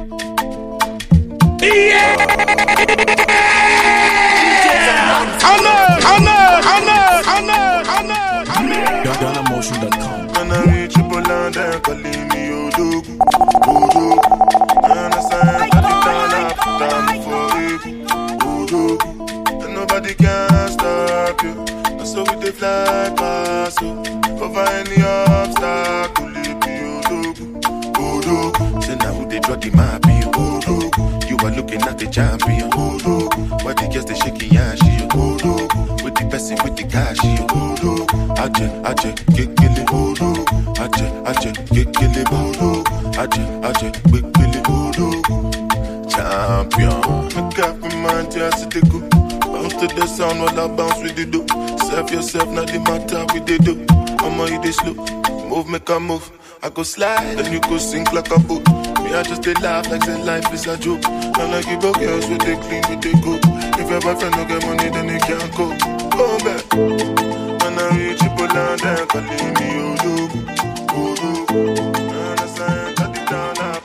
DonnaMotion.com. And I reach you Poland and calling me Odogu. And I say, down for it. Odogu. And nobody can stop you. And so we dey fly past you. Over any obstacle, it be Odogu. Say now who they draw the map, you Odogu. You are looking at the champion, Odogu. Why the girls they shaking ass, you Odogu. With the person with the cash, you Odogu. Aje, kekele Odogu. Aje, kekele Odogu. Aje, kekele Odogu. Champion. Make up my mind, just to go. Bounce to the sound while I bounce with the dough. Serve yourself, not the matter with the dough. I'ma eat this slow. Move, make a move. I go slide, then you go sink like a boat. Me, I just they laugh like say life is a joke. And I give up girls with they clean, with they go. If your boyfriend don't get money, then they can't go. Go back. And I reach you Poland and calling me Odogu. And I say, cut it down up.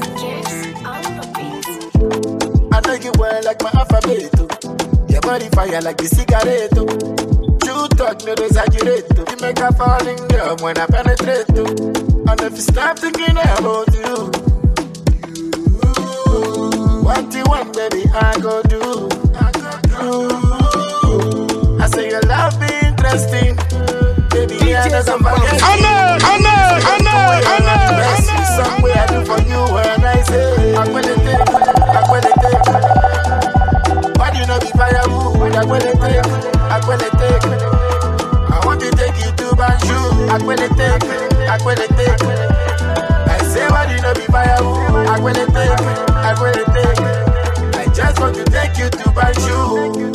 I know you well like my alphabet. Your body fire like the cigarette. You touch me, exaggerate. You make a falling girl when I penetrate. And if you stop thinking about you, what you want, baby, I go do. I say your love be interesting. Baby, I know somebody. I know. Somewhere I do for you when I say I'm gonna take. Why do you not be firewood? I'm gonna take. I want to take you to Banjul. I'm gonna take. I say why do you not be firewood? I'm gonna take. I just want to take you to Banjul.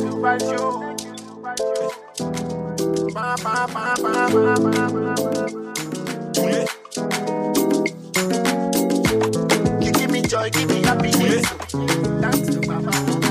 You give me joy, give me happiness. Thanks to Baba.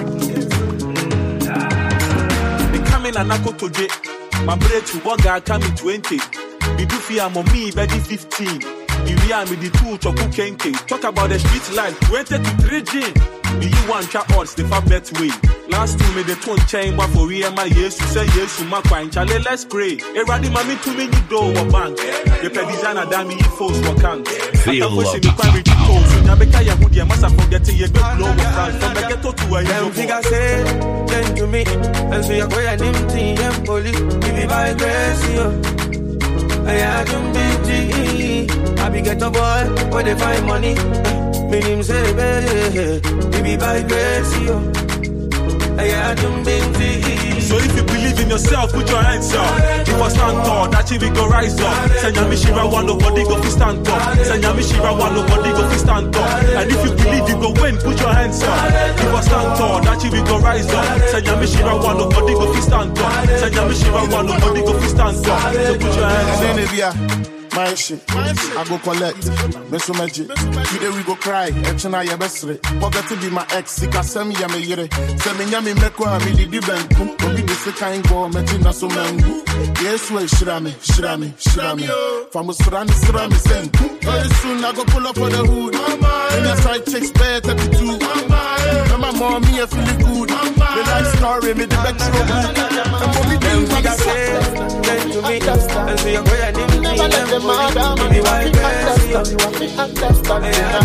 Coming and I go to jail. My bread to one guy coming 20. We do fear me, baby 15. We are with the two chocolate kenke. Talk about the street life, 20 to 3G. You want your odds, the far bet way. Last two made the tone chain, but for real, my yes, you say yes to my quine. Charlie, let's pray. Eradi mami too many do or bank. The designer dami force what can. Feel love. You must forget your good blow from the ghetto to a young figure say, then to me, and see a boy and empty and police. Give me my grace, I don't be I be get a boy when they find money. Me name say baby, be by grace, I don't be. So if you believe in yourself, put your hands up. If I stand tall, that we go rise up. Sanya Mishira one nobody go fi stand up. Sanya Mishira one nobody go fi stand up. And if you believe you go win, put your hands up. If I stand tall, that we go rise up. Sanya Mishira one nobody go fi stand up. Sanya Mishira one nobody go fi stand up. So put your hands up. My shit, I go collect. Meso magic. Today we go cry. Echina ya besre. Forget to be my ex. Sika semi ya me yere. Semi ya me meko ha mi di benku. Obi de se kind go meti na so mangu. Yes way shirami. Famus frani sirami senku. Very soon I go pull up for the hood. And your side chicks pay 32. And my mommy I feel good. The life story me the back show. And what we do we got say. Then to me and say boy I need me. Madam, you have to understand.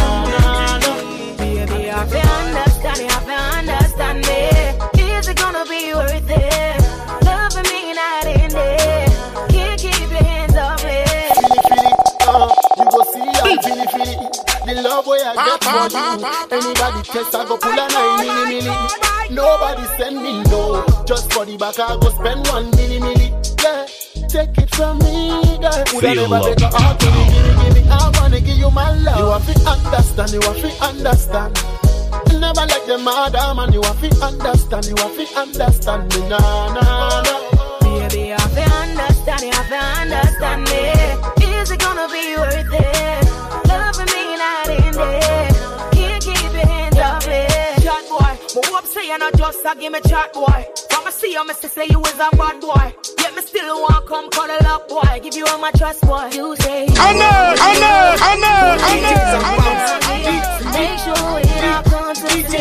Baby, you have to understand me. Is it gonna be worth it? Loving me night and day. Can't keep your hands off it. You go see I'm feeling the love way I get for you. Anybody test I go pull a 9 milli. Nobody send me no. Just for the back I go spend 1 milli. Yeah. Take it from me, girl. Feel love. Give me. I wanna give you my love. You have to understand. Never like the madam, and you have to understand. Me, nah. Baby, you have to understand me. Is it gonna be worth it? Loving me night and day. Can't keep your hands off it. Chat boy, but hope say you're not just a give me chat boy. From I see you, Mr. say you is a bad boy. Yet me still want come cuddle up boy. Give you all my trust boy. You say I know. Make sure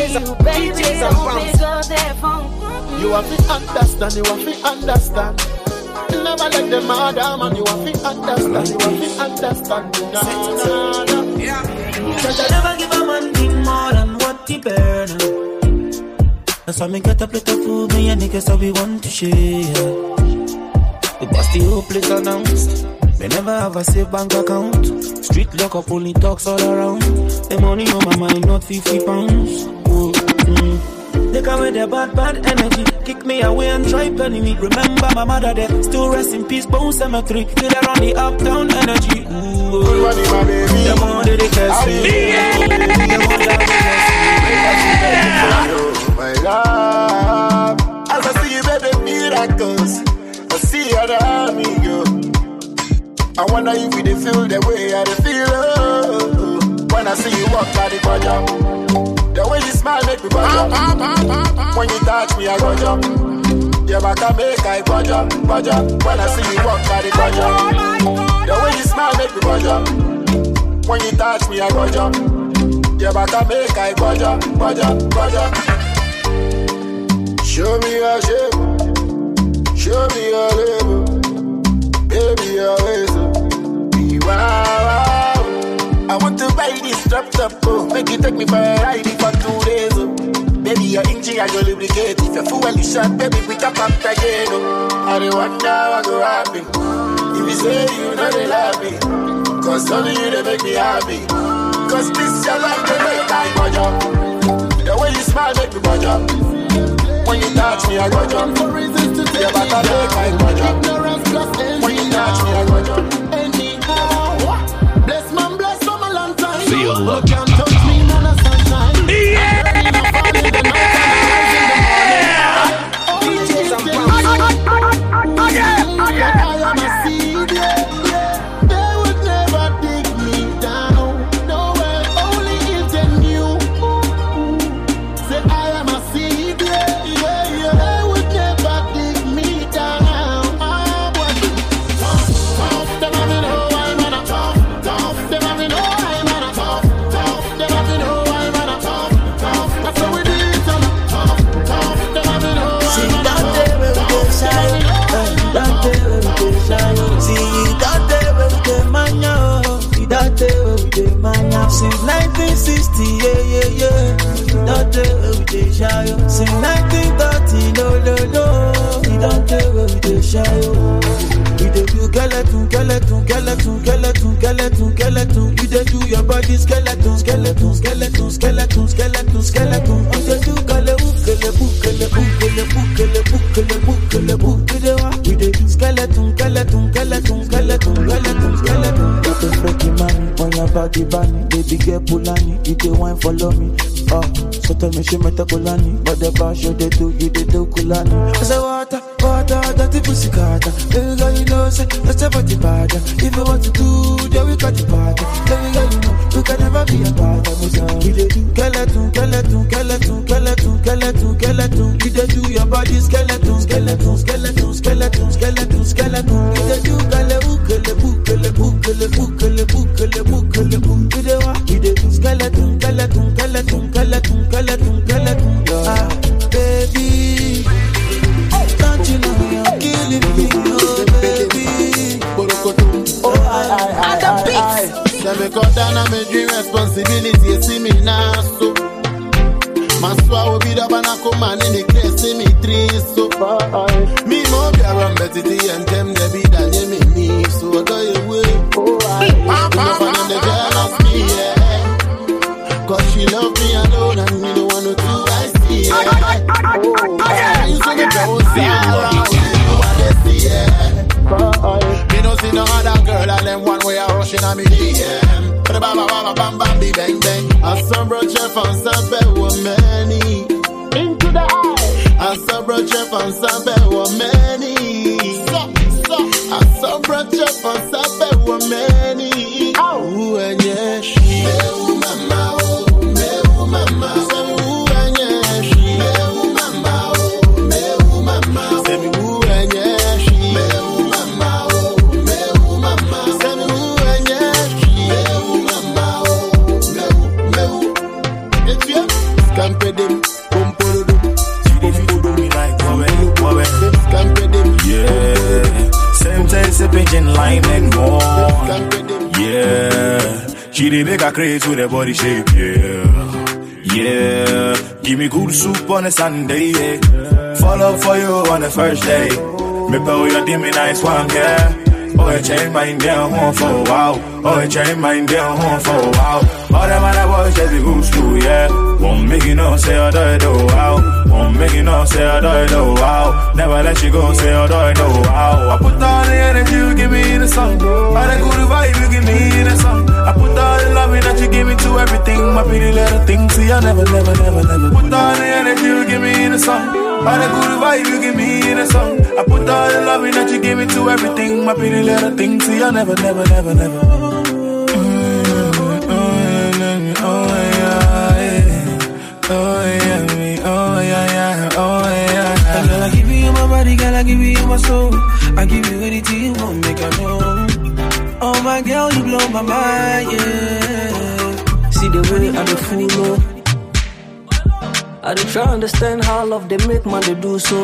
you, baby, don't pick up that phone. You have to understand, you have to understand. Never let them mad man, you have to understand, you have to understand. Cause I never give a man thing more than what he burn. That's why me get a plate of food, me and niggas so we want to share. We bust the whole place announced. Me never have a safe bank account. Street lock up, only talks all around. The money on my mind, not 50 pounds. Take away the bad energy. Kick me away and try penny me. Remember my mother there. Still rest in peace, Bone Cemetery. Feel around the uptown energy. Good money, my baby. The more they curse me. Oh my love. As I see you, baby, miracles. I see how the army go. I wonder if you feel the way I feel. Oh. When I see you walk by the corner. The way you smile make me go jump. When you touch me, I go jump. Yeah, back I make I go jump. When I see you walk by the corner. The way you smile make me go jump. When you touch me, I go jump. Yeah, back I make I go jump. Show me your shape. Show me your label. Baby, your ways. Be wow. I want to buy this drop top, oh. Make you take me for a ride for 2 days, oh. Baby, your engine I go lubricate. If your fuel is short, baby, we top up again, oh. I don't wonder what go happen. If you say you know they love me, cause only you they make me happy. Cause this your life, they make I go jump. The way you smile make me go jump. When you touch me, I go jump. Yeah, but I make I go jump. When you touch me, I go jump. Anyhow, bless man, bless from a long time. Feel look, can't touch me, none of sunshine. Yeah! I am a seed, yeah. They would never dig me down. No way, only if they knew. Say I am a seed, yeah. They would never dig me down. Tough, them have me know I'm on a tough. Them have me know I'm on a tough. Them have me know I'm on a tough. That's how we do it on a tough. Them have me know I'm on a tough. Since 1960, yeah. Don't tell where we dey shy. Since 1930, no. We don't tell where we dey shy. We dey do skeleton. You dey do your body skeleton. We dey do skeleton. What the freaky man on your body bunny, baby get pulani, you dey wine follow me. So tell me she meta kulani, but the bar show they do, you they do kulani. I say water, dirty pussy carter. Baby girl you know say that's a body bad. If you want to do, then we got the party. Baby girl you know you can never be a part of me. You dey do skeleton. You dey do your body skeleton. You dey do baby, don't you know you're killing me, oh baby. I let me cut down on my dream responsibility. See me now, so my swallow be the banana man in the case. See me three, so me more be around better and them they be that you me. So I go away. The girl of me, yeah. Cause she love me alone and me don't want to do I see, yeah. You see me go see, yeah. Me no see no other girl and them one way I rushing on me DM. Bam bang bang. I saw bro Jeff and Sabe were many. Into the eye. I saw bro Jeff and Sabe were many. I saw bro Jeff and Sabe were many. Oh and yeah she. Me mama oh mama. Say ooh and yeah she. Me mama oh mama. Say me ooh and yeah she. Me mama oh mama. Say me ooh and yeah she. Me mama oh. It's you. Campedim, Pompodum, yeah. Same time, sipping lime and more. Yeah. She dey make her craze with her body shape, yeah. Give me good soup on a Sunday, yeah. Follow for you on the first day. Me blow your dimmy nice one, yeah. Oh, you change my down home for a while. Oh, you change my down home for a while. All them other boys just be good school, yeah. Won't make you know, say I do it, oh, wow. Won't make you know, say I do it, oh, wow. Never let you go, say I do it, oh, wow. I put all the energy you give me in the song. All the good vibe you give me in the song. I put all the loving that you give me to everything. My pretty little thing, see I never. Put all the energy you give me in the song. All the good vibe you give me in the song. I put all the loving that you give me to everything. My pretty little thing, see I never. Girl, I give you my body, girl, I give you my soul. I give you anything you want, make I know. Oh my girl, you blow my mind, yeah. See the way I dey fool, I dey try understand how love they make man they do so.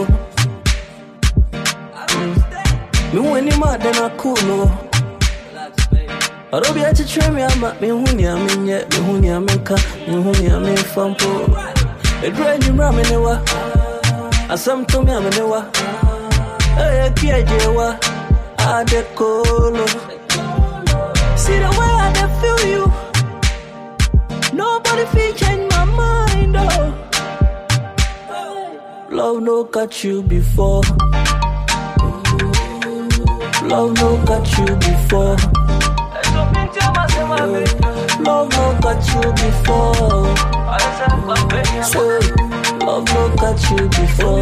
Me when you mad then I cool, no. I don't be able to train me, I'm at me huni, I'm in yet, me huni, I'm in car, me huni, I'm in fampo. It drain you ram in the wa. I some to me, I'm in the wa. Hey, Kiajewa, I de colo. See the way I dey feel you. Nobody feel change my mind, oh. Love no got you before. Love no got you before. Love no got you before. Love no got you before.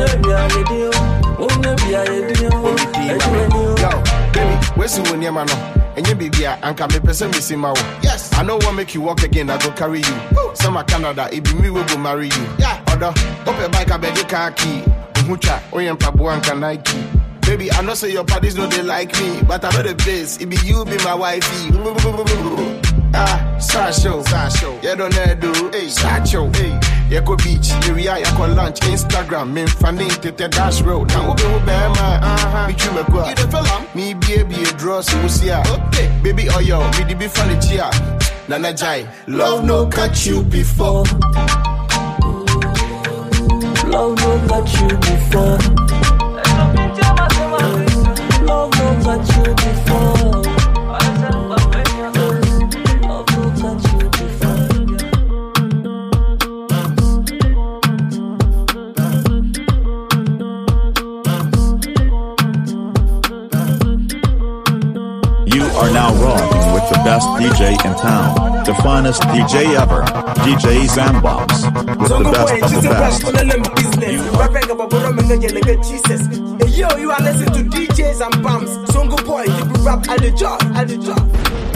Yo, baby, where's you when you're man? And you baby, and come me person me see my. Yes, I know what make you walk again. I go carry you. Some of Canada, it be me will go marry you. Yeah, other open bike I beg you car key. Mucha, oyen pabuan can Nike. Baby, I know say your parties know they like me, but I know the place. It be you, be my wifey. Sasho, you don't know do. Hey, Sacho, hey, you go beach, area, you go lunch, Instagram, me funding to the dash road. Now who be my, me you me go. You the fella, me be a draw, so we see ya. Okay, baby, oh yo, me the be funny chia. Nana Jai, love no catch you before. Love no got you before. Love no got you before. Love no got you before. You are now rocking with the best DJ in town, the finest DJ ever, DJ Zambox, with the best of the best. Yo, you are listening to DJs and Bams. Songo boy, you rap at the job.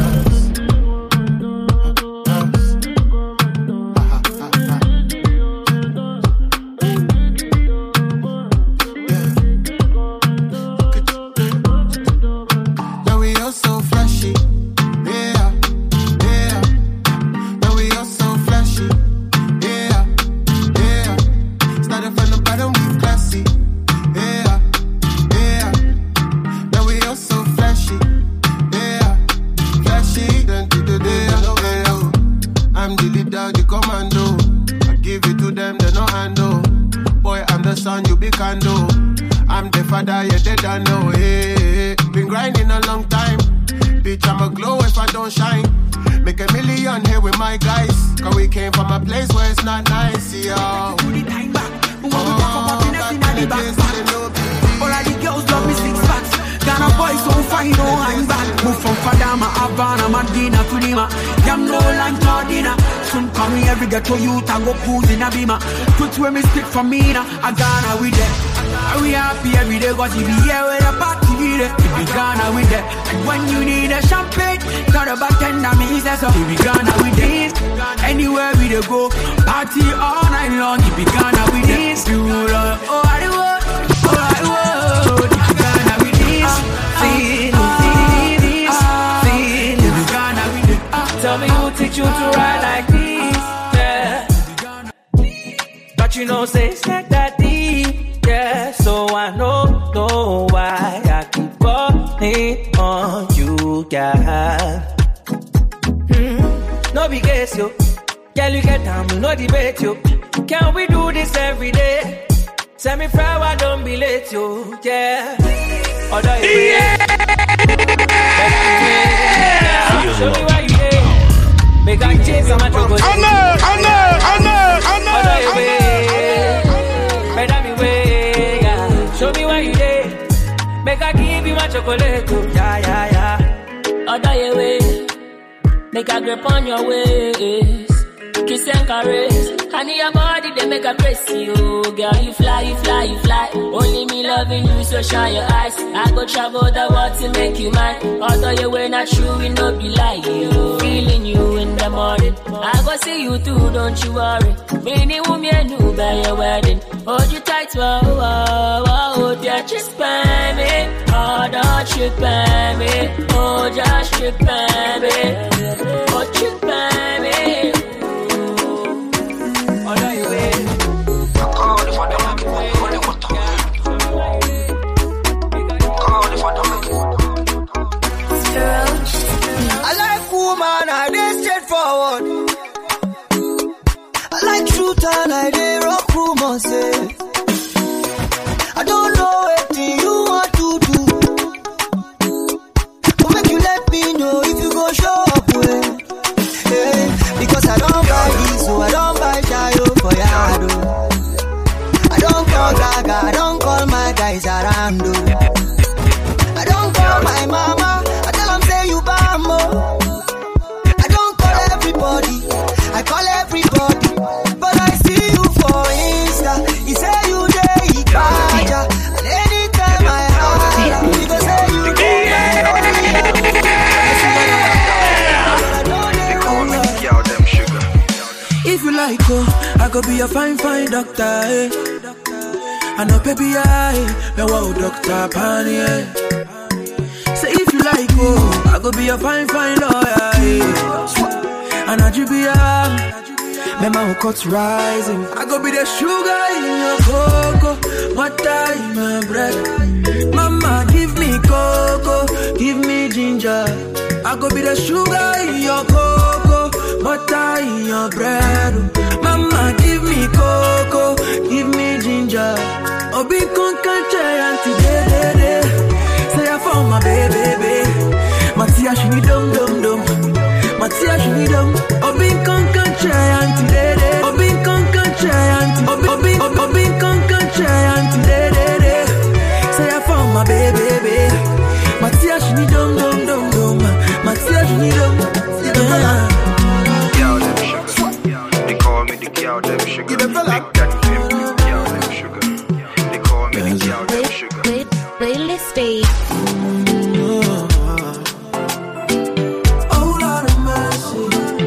Where me stick for me now, I gonna with that. We happy every day, cause you be here with a party with it. We gonna with that. And when you need a champagne, got a bartender, me says so. We gonna with this. Anywhere we dey go, party all night long. We gonna with this. You love, oh I do, we gonna with this. We gonna with it. Tell me who teach you to ride like this. but you know, say it's not that deep, yeah. So I know why I keep calling on you, girl. No be guess yo, girl you get down, no debate yo. Can we do this every day? Send me flower, don't be late yo, yeah. Other yeah. Show me why you there. Make I chase my chocolate. I know. Other way, better me way, yeah. Show me why you there. Make I give you my chocolate, yeah. Other way, make I grip on your waist. Kiss and caress. Honey, your body, they make a press you. Girl, you fly. Only me loving you, so shine your eyes. I go travel the world to make you mine. Although you were not true, it no be like you. Feeling you in the morning. I go see you too, don't you worry. Many women knew by your wedding. Hold you tight, whoa, yeah, just buy me. Oh, don't you buy me. Oh, just you buy me. Oh, you buy me. I like woman, I dey straightforward. I like truth and I dey rock rumors. I don't know anything you want to do, but make you let me know if you go show up. Because I don't buy this, so I don't buy Chayo for Yado. I don't call Gaga, I don't call my guys around. I don't call my mama, I tell them say you bambo. I don't call everybody, I call everybody. But I see you for Insta, you say you dey Ibaja. And anytime I holler, you go say you If you like, I go be a fine doctor, eh. I know baby, me wow Dr. Pani, eh. Say if you like, I go be a fine lawyer, eh. And I be me my cuts rising. I go be the sugar in your cocoa, butter in my bread. Mama, give me cocoa, give me ginger. I go be the sugar in your cocoa, butter in your bread. Mama, give me cocoa, give me ginger. Obi con canche anti de. Say I found my baby. Matia she need dum. Matia she need dum. Obi con canche anti de. Obi con canche anti. Obi con canche anti de. Say I found my baby. Matia she need dum. Matia she need dum. Girl, them sugar. They call me the girl, them sugar. Big daddy, them girl, them sugar. They call me the girl, them sugar. Playlist fade. Oh Lord of mercy.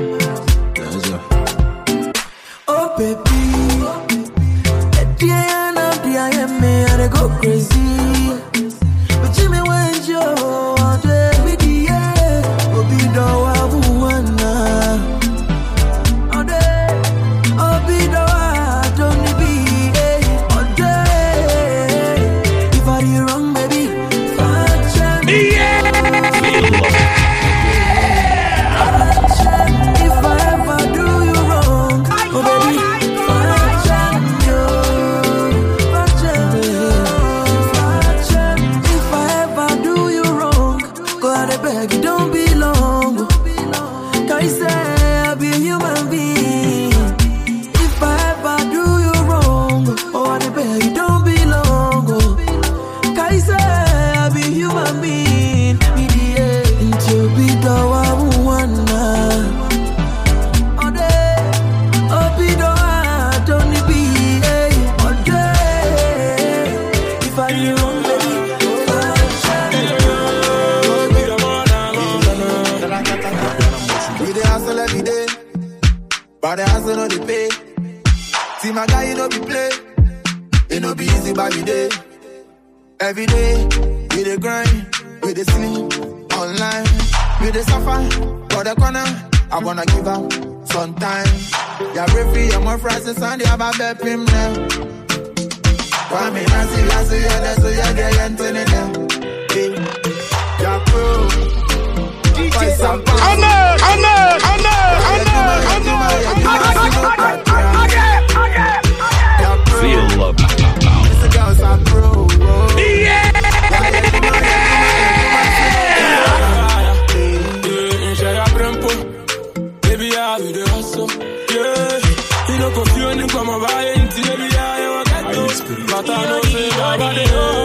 Oh baby, at the end of the IMA, I go crazy. But Jimmy went yo, all day with the air. Obi do I wanna. All day, Obi do I don't be all day. If I do wrong, baby, fine. Yeah. If I ever do you wrong, oh baby, fine. If I ever do you wrong, go out and beg, you don't belong. Can you say I'll be a human being? If I ever do you wrong, oh out and beg, you don't belong. Can you say I'll be a human being? Until be the one wanna. All day, oh be the one don't be all day. If I do wrong, baby, We dey hustle every day, but the hustle no dey pay. See my guy, you no be play. It no be easy by the day. Every day, we dey grind, we dey sleep online, we dey suffer for the corner. I wanna give up sometimes. Ya refi, ya mo frase sandi ya ba be pim now. Kwa mi nasi ya desu ya ge yentene now. Ya pro. DJ Sampa. Feel love. This girl's a pro. Yeah. Baby, I will do also. Yeah. You know, confusion come over into baby, I will get to. But I know say nobody.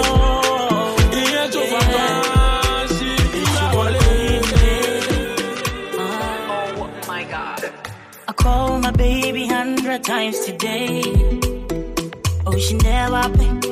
Oh my God. I call my baby 100 times today. Oh, she never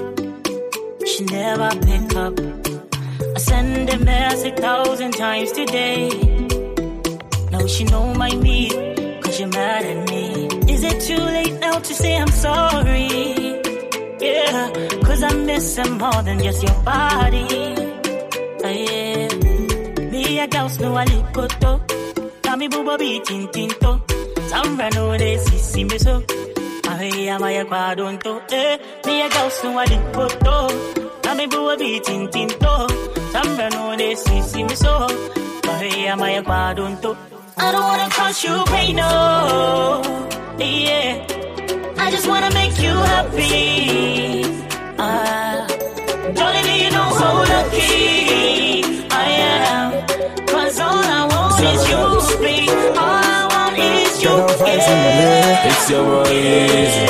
pick up. I send a message 1,000 times today. Now she know my need, cause you're mad at me. Is it too late now to say I'm sorry? Yeah, cause I miss her more than just your body. Yeah. Me a ghost no a likoto. Tami bubo be tintinto. Samba no de sisi me so. Ahe amaya kwa donto. Me a ghost no a likoto. Tami bubo be tintinto. Samba no de sisi me so. Ahe amaya kwa donto. I don't wanna cause you pain, no. Yeah, I just wanna make you happy. Darling, you know how lucky I am. Cause all I want is you, baby. All I want is you, yeah. It's your boy, easy.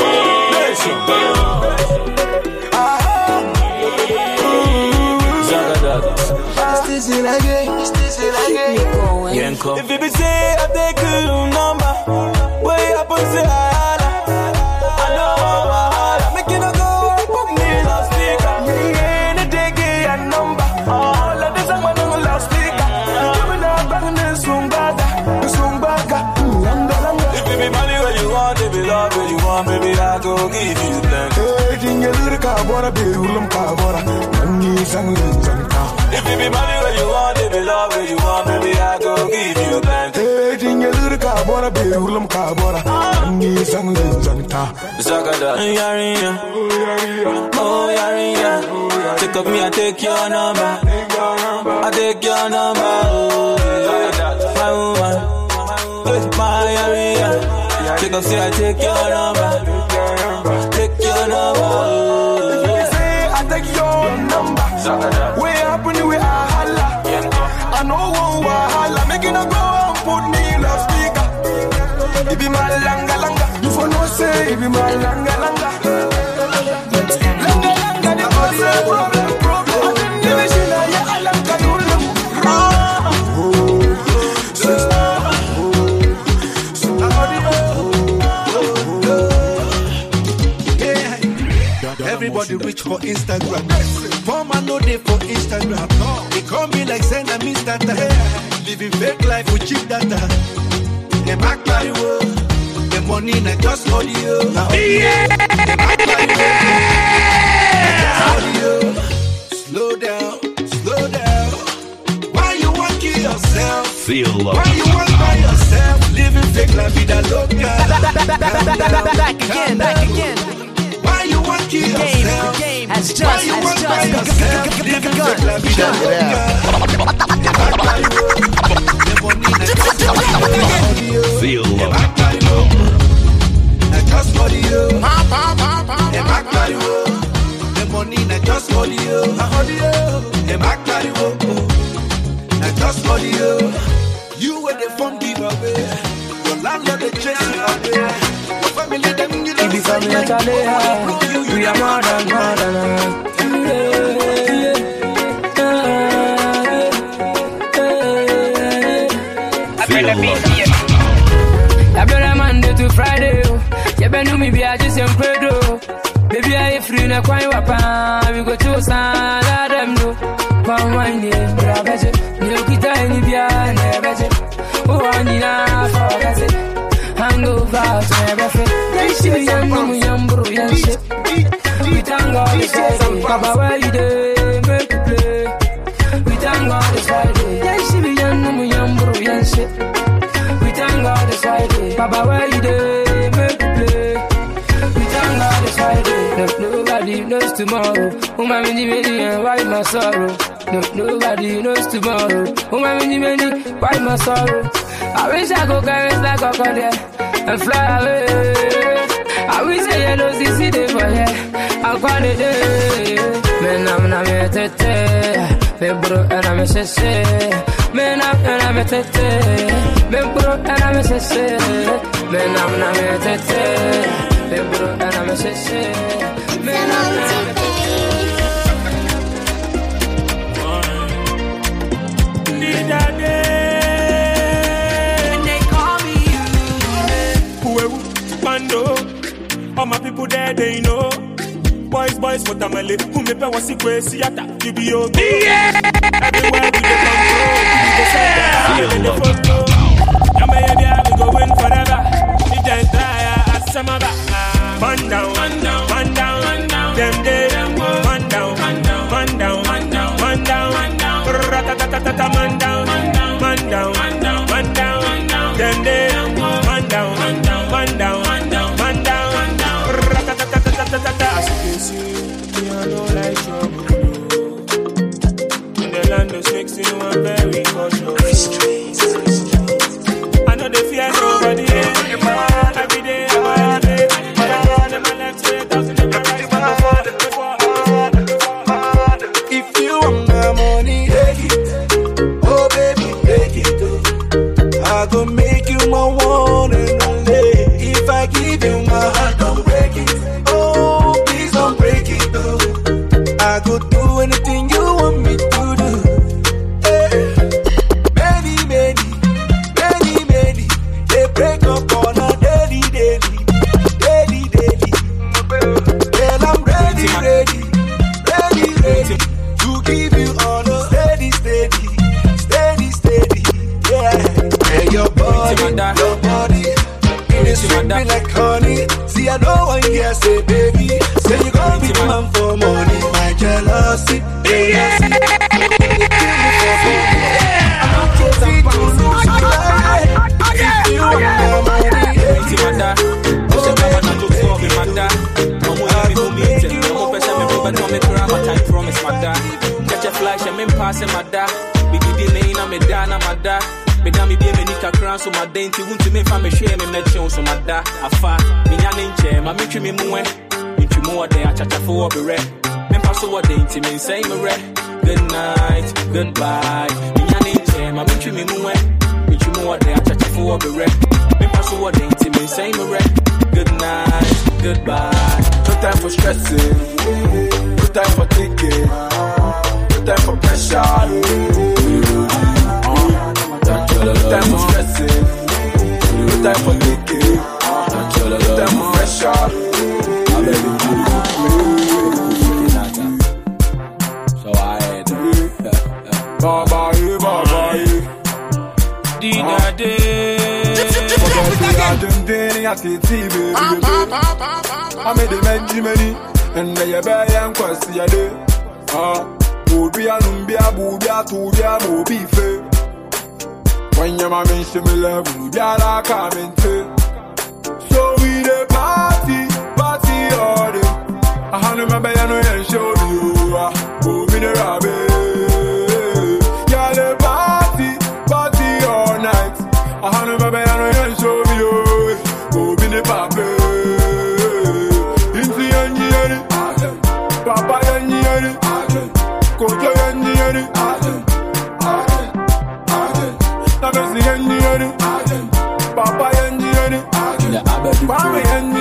If you be say I take your number, way up and say I know I'm making a go, put me last speaker. Ain't a day get a number. All of this I'm on last speaker. You be not banging the Sumbaga. If you be money where you want, if you love where you want, baby, I go give you plenty. Hey, you look at what I be, Ulam Kabora. If you be money where you want, if you love where you want, baby, I go give you plenty. Hey, you look at what I be, Ulam Kabora. Zagada, Yarinya, oh Yarinya, take up me, I take your number, I take your number, oh my woman, my Yarinya, take up, say I take your number, take your number, oh. Say I take your number. Way up when we are holla. I know one wahala. Making a go and put me in a speaker. It be my langa. You for no say, it be my langa. Langa, the boss say problem. I didn't never see that, yeah, I langa do them. Everybody reach for Instagram. Poor man no day for Instagram. They call me like saying I'm Mr. Living fake life with cheap data. They back by the world. The money not just audio. Yeah. Slow down. Why you want to kill yourself? Feel love. Why you want by yourself? Living fake life with a local. Back again. Why you want to kill yourself? Has just begun. Shut it Feel love. Just audio. The money not just audio. The back just audio. You were the phone giveaway. Your landlord they chase you away. Your family them you don't say we are more than Feel love. I better Monday to Friday. You better me be a just incredible. Baby, I free na kwa wapa. We go to San them do. Come on, yeah, brother. You kita any bia never. Oh, I need a for it. Hang over to everything. Then she be young, bro, young shit. We thank God it's Friday. Papa, where you dey? Make you play. We thank God it's Friday. Then she be young, bro, young shit. We thank God it's Friday. Papa, where you dey? knows tomorrow. Oh my many and why my sorrow? No, nobody knows tomorrow. Oh my many, why my sorrow? I wish I could carry like a condor and fly away. I wish I had no see day for here. I'm quite a day. Man, I'm not a tete. Me bro, and I'm a sese. Man, I'm a tete. Me bro, and I'm a sese. Man, I'm not a tete. Me bro, and I'm a sese. Man, I'm not a tete. All my people there, they know. Boys, what I'm a live. Who me pay was crazy at that? You be okay. Everywhere we go, we say that. Yamba, we go win forever. If they try, I some of that. Man down. Them day, man down. Ratatata, man down. Them day, man down. As you can see, me I don't like trouble. In the land of 16, I'm very cautious. I know they fear nobody. Every day I'm elevate. But I run in my left straight, thousand in my right. If you want my money, take it. Oh baby, take it. I go make you my one and only. If I give you my heart, don't break it. Don't break it though. I could do anything you want me to do. Many, they break up on a daily. Then I'm ready to give you all a steady. Yeah, and your body, it is sweet me like honey. See, I know one here say, baby. Say you gon' be the man for money. My jealousy. If you want my money, catch a flash and me passing my da. Be the name I'm a dana, my da. Me da me be me nika crown so my dainty won't to me from me share me mention so my da. Afa, me nyan chair, my mitri me muwe. Into more day, I chacha for be re. Me pass over dainty, me say me re. Good night, goodbye. Me nyan chair, my mitri me muwe. Into more day, I chacha for be re. Me pass over dainty, me say me re. Good night, goodbye. No time for stressing, no time for thinking, no time for pressure. No time for stressing, no time for thinking, no time for pressure. So I had bye. I made the many, and they buy and quasi a day. Bobia, Bobia, Tobia, Mobife. When your mamma mention me love, Yara coming to. So we the party all day. I hand my bayano and show you. Oh, Minerabe. Yeah, the party all night. I hand my bayano and show you. Oh, Minerabe. Into Yanni, Papa Yanni, Kojo Yanni. Papa Yanni, Mama Yanni,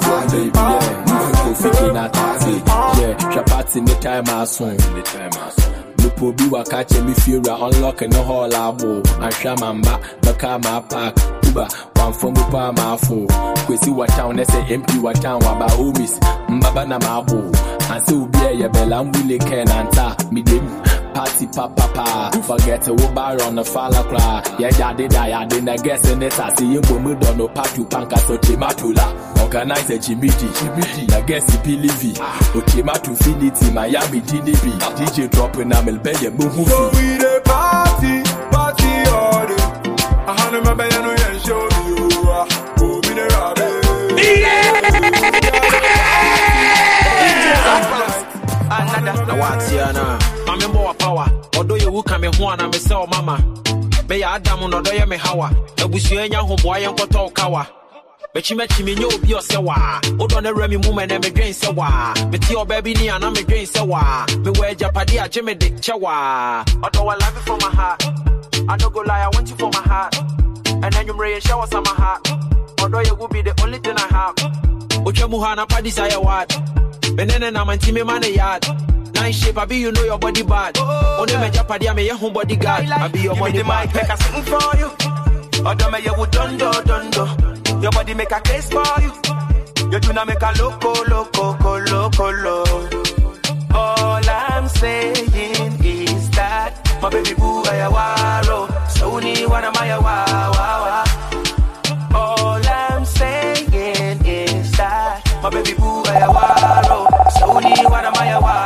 Chapati me time asun. Lupo bi wakache mi fira unlock no hall abo. Ashamamba baka ma park Uber one from Upa ma fo. Kwesi wa town say MP wa town wa ba omis mbaba na mabo. And say ubi e bella mbule ken anta mi dem party papa forget to bar on the fala cry. Yeah daddy die na guess in it I see you bomu don no patu panka so timatula. Organize a Jimidi, na guess Bilivi. Otimatu Finity, Miami DDB. DJ dropping Amel Belle Boom. So we the party all day. I hand my bayano and show you. Oh, Minerabe. your mama. May I Adam no do me hawa. E busuanya ho boy en koto kawa. Bechi me nyo obi o se wa. Odo na remi mu me na me dwen se wa. Me ti o baby ni ana me dwen se wa. Me we japade a je me de chewa. Odo I love you for my heart. I no go lie, I want you for my heart. And then you mray shower some my heart. Odo you will be the only thing I have. Oche mu ha na pa desire what. Benene na manti me man yard. Nice shape, I be you know your body bad. Only me japade a me your home bodyguard. I be your body bad. Make a sing for you. Odo me you would dondo. Your body make a case for you. You do not make a loco. All I'm saying is that my baby boo I waro. So ni wana maya wa. All I'm saying is that my baby boo I waro. So ni wana maya wa.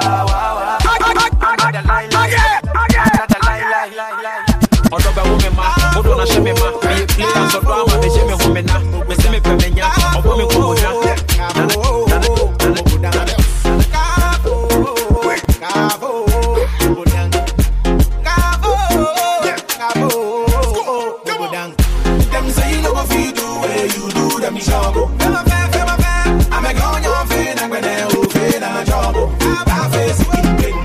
Odo be wo me ma, odo na she me ma. Me play dance odo ama me she me ho me na. Me se me pe me nya, obo me ko na. Them say you know what you do, where you do them job. I'm a fan. I'm a gone on fan, I'm gonna open a job. I face it,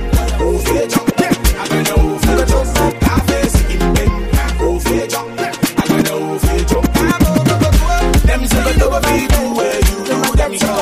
them say you know what you do, where you do them job.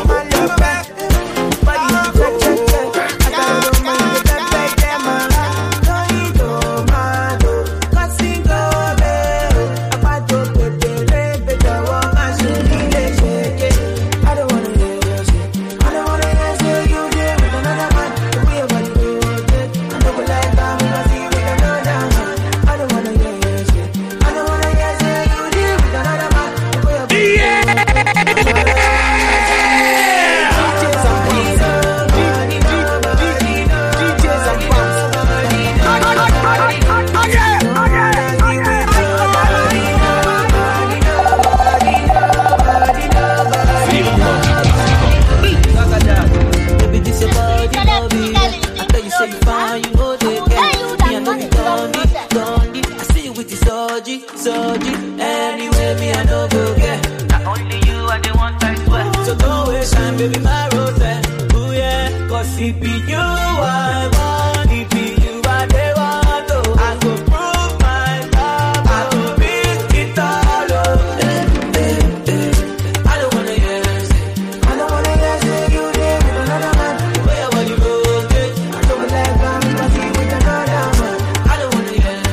Anyway, me I no go get. Not only you are the one I swear. So don't waste time, baby, my rose. Oh yeah, cause it be you I want, it be you I they want. Oh, I go prove my love, I go beat it all. I don't wanna hear you there with another man. Where when you go, I don't like I'm with another man. I don't wanna hear you.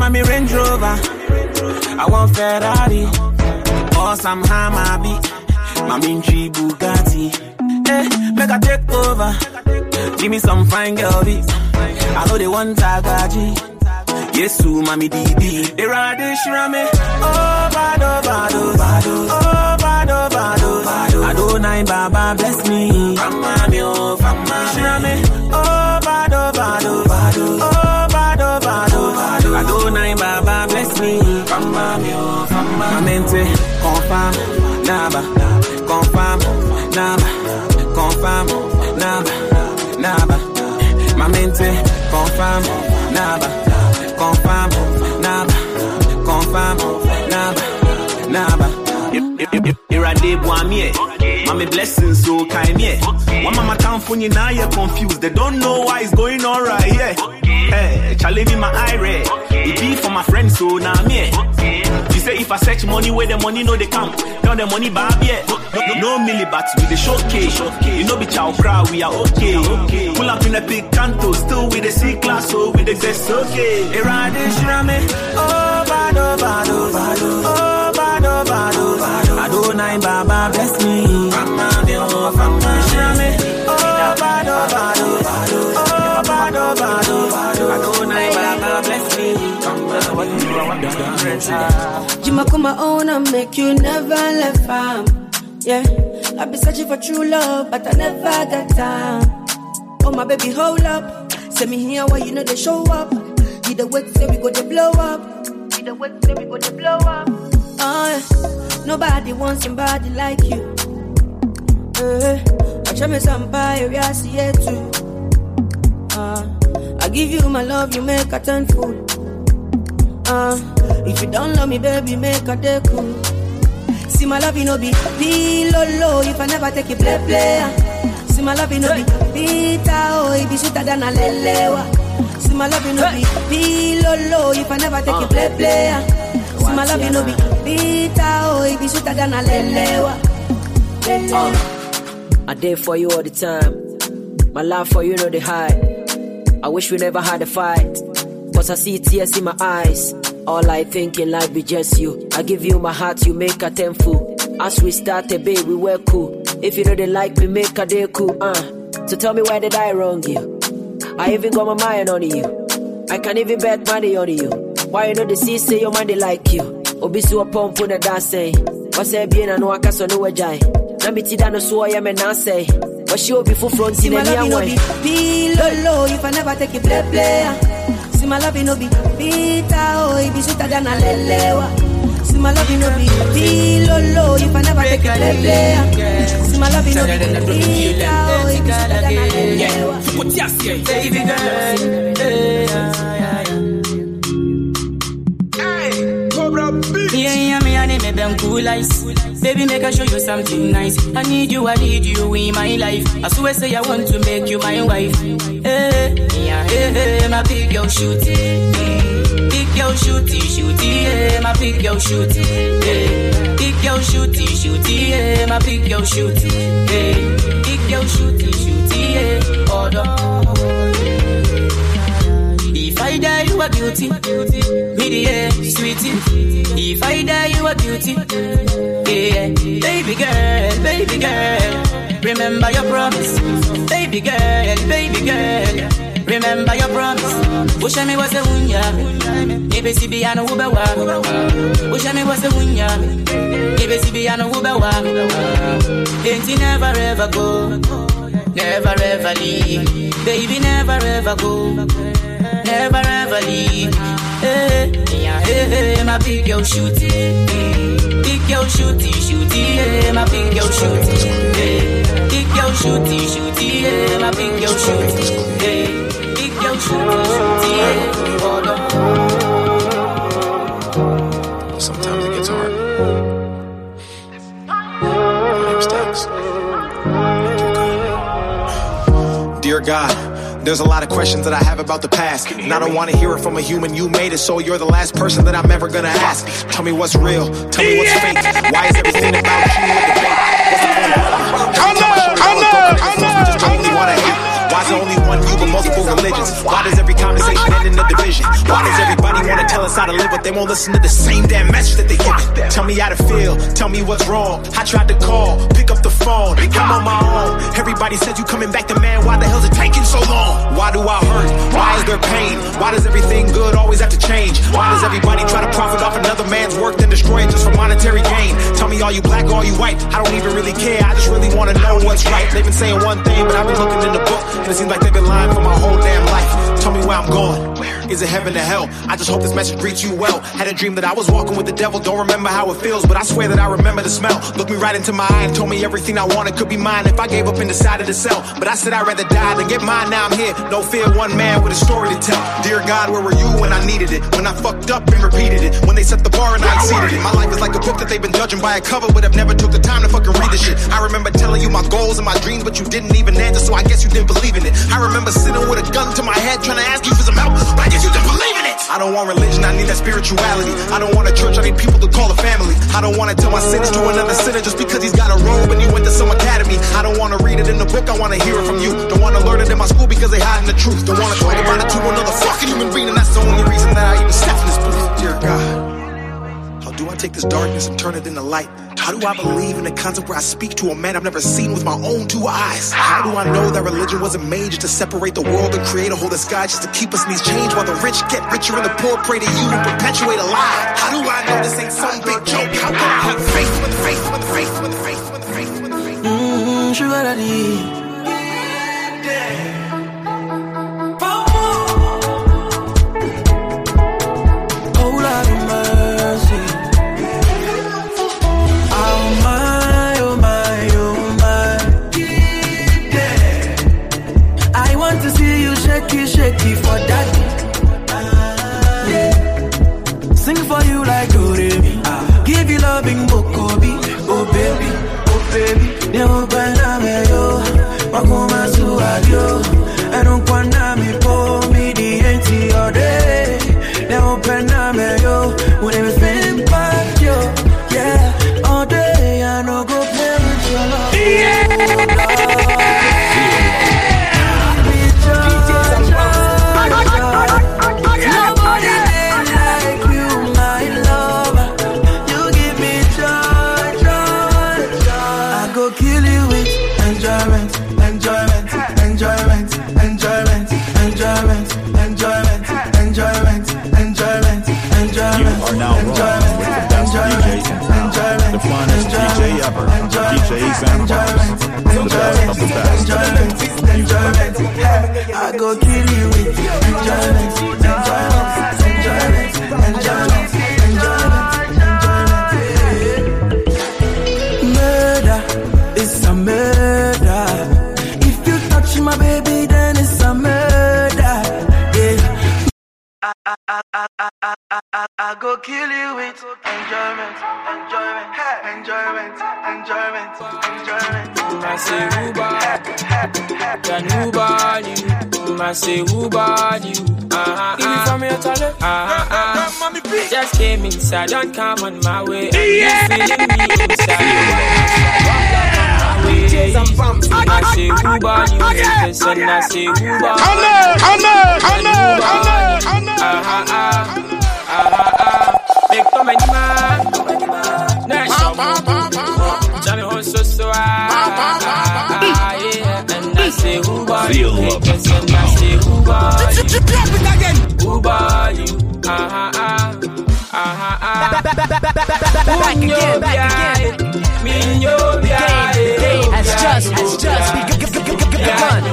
I want Ferrari or some Hammer beat. My Minji Bugatti. Make a take over. Give me some fine girl, beat. I know they want Tagaji. Yes, to Mami Didi. They ride this shirame. Oh, bado, bado, bado. Oh, bado, bado, bado. Adonai Baba bless me. Fama me, oh, fama shirame. Oh, bado, bado, bado. Oh, bado, bado, bado. Adonai Baba bless me. Fama me, oh, fama. My mente, confirm, naba. Confirm, naba. Confirm, naba. Naba. My mente, confirm, naba. Confirm, naba. Confirm, naba. Naba. Irade boamie. Mami blessings so kind me. One mama town for you now you're confused. They don't know why it's going on right here. Hey, challenge me my eye red. It be for my friends so now me. You say if I search money where the money no they come. Tell the money bab yeah. No milli but with the showcase. You know be chow crowd we are okay. Pull up in a big canto, still with the C-class, so with the zest okay. Irade shirame. Oh bado bado bado. Oh bado bado bado. Adonai Baba bless me. Fama de oh fama shirame. Oh bado bado bado. Oh bado bado bado. Adonai Baba bless me. You might come my own and make you never left farm. Yeah, I be searching for true love, but I never got time. Oh my baby, hold up. Send me here where you know they show up. You the wait, say we go to blow up. You the wait, say we go to blow up. Yeah. Nobody wants somebody like you. I try me somebody, I see it too. I give you my love, you make a turn fool. If you don't love me, baby, make a day cool. See my love, you know be low. If I never take you play. See my love, you know be bitter, oh, it be sweeter than a lelewa. See my love, you know be low. If I never take you play. See my love, you know be bitter, oh, it be sweeter than a lelewa. I did for you all the time. My love for you know the hide. I wish we never had a fight. Cause I see tears in my eyes. All I think in life be just you. I give you my heart, you make a tenfold. As we started, babe, we were cool. If you know they like me, make a day cool, So tell me why did I wrong you? I even got my mind on you. I can even bet money on you. Why you know the sea say your man they like you? Obisu a pump on the dance say. What's a bien and no akaso no wajai. Namiti dano so I am and say. But she will be full front in any way. Be low if I never take you play. See my love, you know be bitter, oh, it be sweeter than a lelewa. See my love, you know be low if I never take you play. See my love, you know be bitter, oh, it be sweeter than a lelewa. Baby girl, yeah, me and me them cool eyes. Baby, make I show you something nice. I need you in my life. I swear say I want to make you my wife. My big girl shooty. Big girl shooty, yeah, my big girl shooty. Big girl shooty, yeah, my big girl shooty. Big girl shooty, yeah, order. If I die, you are guilty. Me the air, sweetie. If I die, you are guilty. Yeah, baby girl, remember your promise. Baby girl, remember your promise. Wish me was a wunya. Maybe see be an ubewa. Wish me was a wunya. Maybe see be an ubewa. Ain't you never ever go, never ever leave. Baby, never ever go, never ever leave. My big girl shooty. Big girl shooty, yeah, my big girl shooty. Big girl shooty, yeah, my big girl shooty. Big girl shooty, yeah. Sometimes it gets hard. Dear God, there's a lot of questions that I have about the past, and I don't want to hear it from a human. You made it, so you're the last person that I'm ever gonna ask. Tell me what's real, tell me what's fake. Why is everything about you a debate? Just only wanna hate. Why's there only one you but multiple religions? Why does every conversation end in a division? Why does everybody wanna tell us decide to live, but they won't listen to the same damn message that they give. Tell me how to feel, tell me what's wrong. I tried to call, pick up the phone, I'm on my own. Everybody said you coming back to man, why the hell's it taking so long? Why do I hurt? Why is there pain? Why does everything good always have to change? Why does everybody try to profit off another man's work then destroy it just for monetary gain? Tell me, are you black or are you white? I don't even really care, I just really wanna know what's right. They've been saying one thing, but I've been looking in the book, and it seems like they've been lying for my whole damn life. Tell me where I'm going. Is it heaven or hell? I just hope this message greets you well. Had a dream that I was walking with the devil. Don't remember how it feels, but I swear that I remember the smell. Looked me right into my eye and told me everything I wanted could be mine if I gave up and decided to sell. But I said I'd rather die than get mine. Now I'm here, no fear, one man with a story to tell. Dear God, where were you when I needed it? When I fucked up and repeated it? When they set the bar and I exceeded it? My life is like a book that they've been judging by a cover, but have never took the time to fucking read the shit. I remember telling you my goals and my dreams, but you didn't even answer, so I guess you didn't believe in it. I remember sitting with a gun to my head trying to ask you for some help, but I guess you didn't believe in it. I don't want religion, I need that spirituality. I don't want a church, I need people to call a family. I don't want to tell my sins to another sinner just because he's got a robe and he went to some academy. I don't want to read it in the book, I want to hear it from you. Don't want to learn it in my school because they hiding the truth. Don't want to talk about it to another fucking human being, and that's the only reason that I even stepped in this booth. Dear God, how do I take this darkness and turn it into light? How do I believe in a concept where I speak to a man I've never seen with my own two eyes? How do I know that religion wasn't made just to separate the world and create a whole sky just to keep us in these chains while the rich get richer and the poor pray to you and perpetuate a lie? How do I know this ain't some big joke? How can I have faith when the faith, when the faith, when the faith, when the faith, when the faith? Sugar daddy. Shaky for daddy, yeah. Sing for you like Doremi, give you loving Bokobi, oh baby, Nemo Baname yo, Wakuma Suadio, I don't wanna me po me the anti all day, Nemo Baname yo, when everything back yo, yeah, all day I no go play with your love, yeah. The finest DJ ever, DJ Zambars, the best of the best. I go kill you with enjoyment, Murder is a murder. If you touch my baby, then it's a murder. Yeah. I go kill you with enjoyment. I say who bad you? I say who bad you? Give me from your talent. Just came inside, don't come on my way. I'm feeling me inside. I say who bad you? Listen, I say who bad you? Make come any man. Next Johnny Honso so yeah, and I say who bad you? And I say who bad you? Who bad you? Back again. The game has just begun.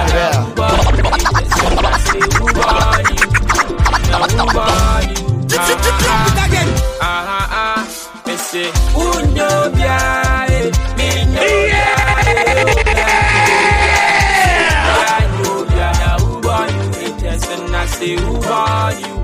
Say, Unyo Biae, Minyo and I say, who are you?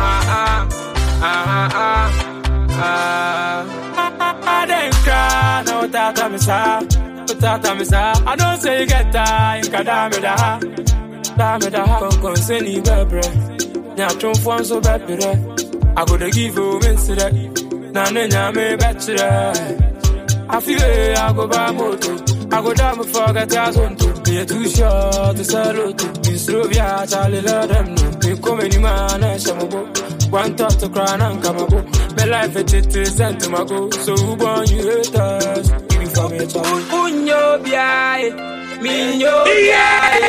I didn't cry, no Tatamisa. I don't say you get time, Kadamida. Concern bebre. Nyatron form so baby. I could give you incident. Nana me bachelor. I feel I go by moto. I go down before I get on to be too short to salute. This Rovia, Charlie, let them know. They come any man, I shall go. One thought to cry and come up. My life is sent to my go. So who born you haters? Give me for me, child. Unyo biae, minyo biae,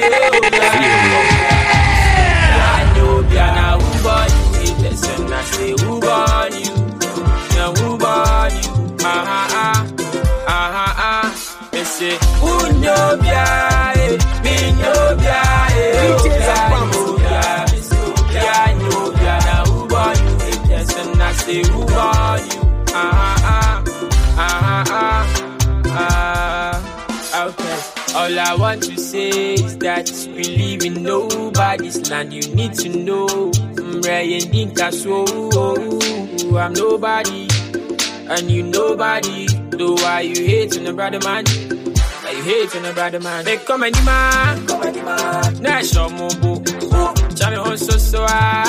Unyo biae, now who born you haters? And I say who born you? Now who born you? Me say unyo biae, minyo biae, and I say who are you? Okay. All I want to say is that we live in nobody's land. You need to know I'm nobody, and you nobody. Do why you hate on the brother man? Why you hate on the brother man? They come any man, National Mobile. Tell me also so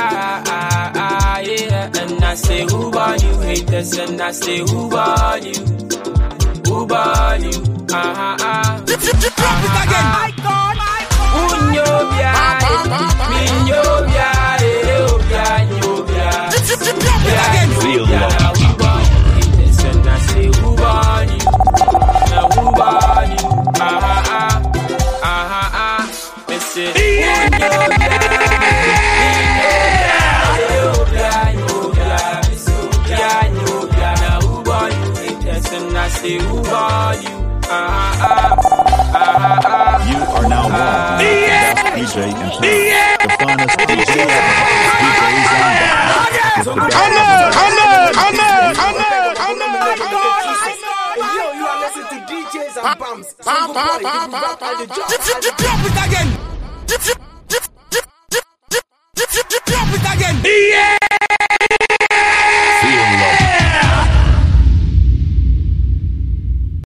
yeah. And I say who born you haters, and I say who born you? Who born you? Drop it again. My God. Unyo biae, minyo biae, Drop it again. Feel love. Who born you haters, and I say who born you? Now who born you? Me say unyo biae. And I say who born you? You are now wrong. The best DJ in town. The finest DJ ever. DJ Zamba. Yo, you are listening to DJs and Bums. Drop it again. Drop it again.